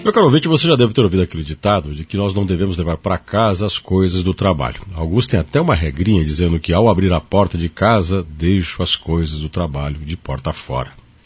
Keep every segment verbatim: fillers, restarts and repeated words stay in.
Meu caro ouvinte, você já deve ter ouvido aquele ditado de que nós não devemos levar para casa as coisas do trabalho. Alguns têm até uma regrinha dizendo que ao abrir a porta de casa, deixo as coisas do trabalho de porta fora.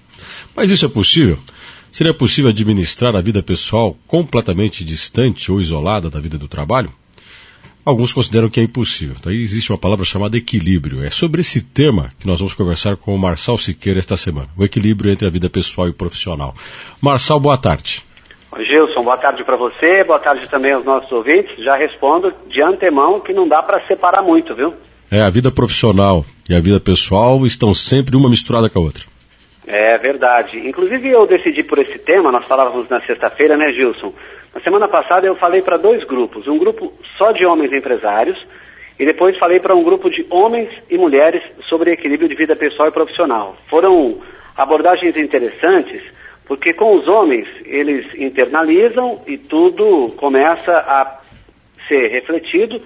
Mas isso é possível? Seria possível administrar a vida pessoal completamente distante ou isolada da vida do trabalho? Alguns consideram que é impossível. Daí existe uma palavra chamada equilíbrio. É sobre esse tema que nós vamos conversar com o Marçal Siqueira esta semana. O equilíbrio entre a vida pessoal e profissional. Marçal, boa tarde. Oi, Gilson, boa tarde para você, boa tarde também aos nossos ouvintes. Já respondo de antemão que não dá para separar muito, viu? É, a vida profissional e a vida pessoal estão sempre uma misturada com a outra. É verdade. Inclusive eu decidi por esse tema, nós falávamos na sexta-feira, né, Gilson? Na semana passada eu falei para dois grupos, um grupo só de homens empresários e depois falei para um grupo de homens e mulheres sobre equilíbrio de vida pessoal e profissional. Foram abordagens interessantes, porque com os homens eles internalizam e tudo começa a ser refletido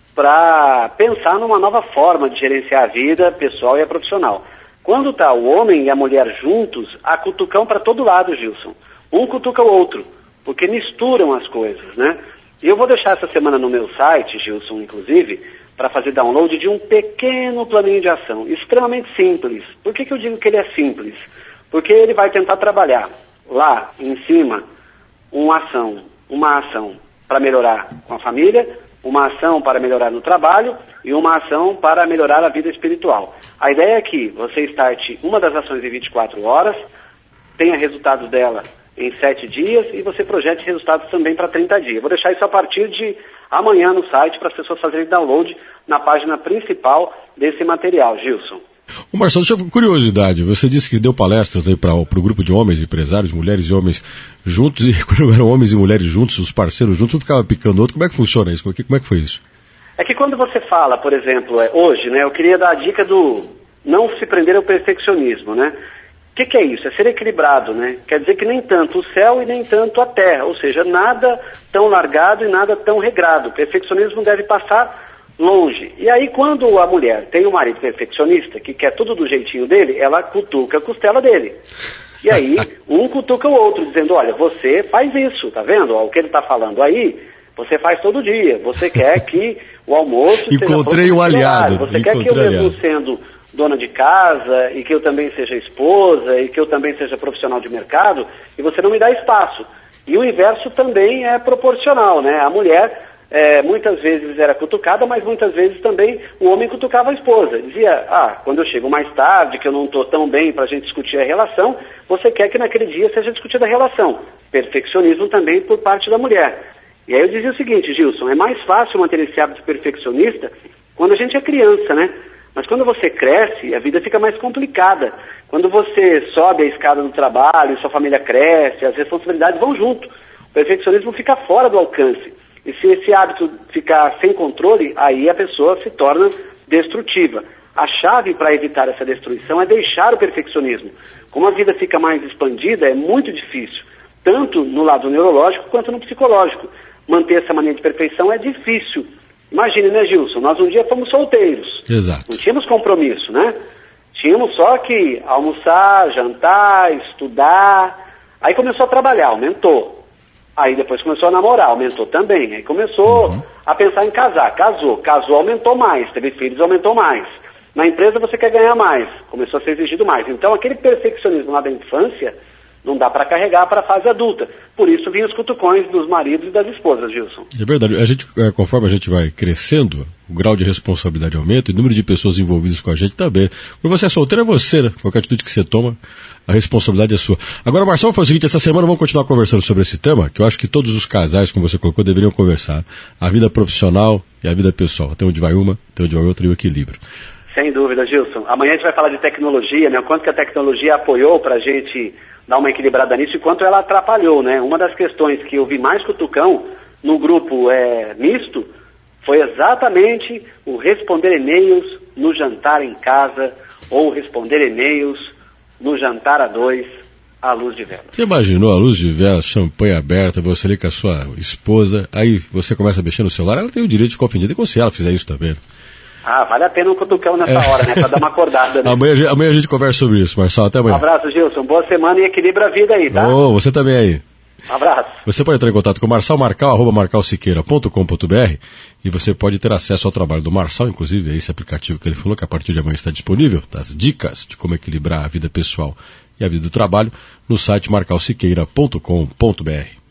para pensar numa nova forma de gerenciar a vida pessoal e a profissional. Quando está o homem e a mulher juntos, há cutucão para todo lado, Gilson. Um cutuca o outro, porque misturam as coisas, né? E eu vou deixar essa semana no meu site, Gilson, inclusive, para fazer download de um pequeno planinho de ação, extremamente simples. Por que que eu digo que ele é simples? Porque ele vai tentar trabalhar lá em cima uma ação, uma ação para melhorar com a família, uma ação para melhorar no trabalho e uma ação para melhorar a vida espiritual. A ideia é que você starte uma das ações em vinte e quatro horas, tenha resultados dela em sete dias e você projete resultados também para trinta dias. Vou deixar isso a partir de amanhã no site para as pessoas fazerem download na página principal desse material, Gilson. Ô Marcelo, deixa eu, curiosidade, você disse que deu palestras aí para o grupo de homens empresários, mulheres e homens juntos, e quando eram homens e mulheres juntos, os parceiros juntos, um ficava picando o outro. Como é que funciona isso? Como é que foi isso? É que quando você fala, por exemplo, é, hoje, né, eu queria dar a dica do não se prender ao perfeccionismo, né? O que, que é isso? É ser equilibrado, né? Quer dizer que nem tanto o céu e nem tanto a terra, ou seja, nada tão largado e nada tão regrado. O perfeccionismo deve passar longe. E aí quando a mulher tem um marido perfeccionista, que quer tudo do jeitinho dele, ela cutuca a costela dele. E aí um cutuca o outro, dizendo, olha, você faz isso, tá vendo? Ó, o que ele está falando aí, você faz todo dia. Você quer que o almoço Encontrei seja um aliado. Você Encontrei quer que eu mesmo aliado. sendo dona de casa e que eu também seja esposa e que eu também seja profissional de mercado e você não me dá espaço. E o inverso também é proporcional, né? A mulher É, muitas vezes era cutucada, mas muitas vezes também o homem cutucava a esposa. Dizia, ah, quando eu chego mais tarde, que eu não estou tão bem para a gente discutir a relação, você quer que naquele dia seja discutida a relação. Perfeccionismo também por parte da mulher. E aí eu dizia o seguinte, Gilson, é mais fácil manter esse hábito perfeccionista quando a gente é criança, né? Mas quando você cresce, a vida fica mais complicada. Quando você sobe a escada do trabalho, sua família cresce, as responsabilidades vão junto. O perfeccionismo fica fora do alcance. E se esse hábito ficar sem controle, aí a pessoa se torna destrutiva. A chave para evitar essa destruição é deixar o perfeccionismo. Como a vida fica mais expandida, é muito difícil, tanto no lado neurológico quanto no psicológico. Manter essa mania de perfeição é difícil. Imagine, né, Gilson? Nós um dia fomos solteiros. Exato. Não tínhamos compromisso, né? Tínhamos só que almoçar, jantar, estudar. Aí começou a trabalhar, aumentou. Aí depois começou a namorar, aumentou também. Aí começou uhum. a pensar em casar, casou. Casou, aumentou mais. Teve filhos, aumentou mais. Na empresa você quer ganhar mais, começou a ser exigido mais. Então aquele perfeccionismo lá da infância não dá para carregar para a fase adulta. Por isso vinham os cutucões dos maridos e das esposas, Gilson. É verdade. A gente, conforme a gente vai crescendo, o grau de responsabilidade aumenta e o número de pessoas envolvidas com a gente também. Quando você é solteiro, é você, né? Qualquer atitude que você toma, a responsabilidade é sua. Agora, Marcelo, foi o seguinte, essa semana vamos continuar conversando sobre esse tema, que eu acho que todos os casais, como você colocou, deveriam conversar. A vida profissional e a vida pessoal. Até onde vai uma, até onde vai outra e o equilíbrio. Sem dúvida, Gilson. Amanhã a gente vai falar de tecnologia, né? O quanto que a tecnologia apoiou para a gente dar uma equilibrada nisso e quanto ela atrapalhou, né? Uma das questões que eu vi mais cutucão no grupo é, misto foi exatamente o responder e-mails no jantar em casa ou responder e-mails no jantar a dois à luz de vela. Você imaginou a luz de vela, champanhe aberta, você ali com a sua esposa, aí você começa a mexer no celular, ela tem o direito de ficar ofendida, e como se ela fizer isso também. Ah, vale a pena um cutucão nessa é. hora, né? Pra dar uma acordada, né? amanhã, amanhã a gente conversa sobre isso, Marcelo. Até amanhã. Um abraço, Gilson. Boa semana e equilibra a vida aí, tá? Ô, oh, você também aí. Um abraço. Você pode entrar em contato com o Marçal, marcal, arroba marcal siqueira ponto com ponto br, e você pode ter acesso ao trabalho do Marçal, inclusive a esse aplicativo que ele falou, que a partir de amanhã está disponível, das dicas de como equilibrar a vida pessoal e a vida do trabalho, no site marcal siqueira ponto com ponto br.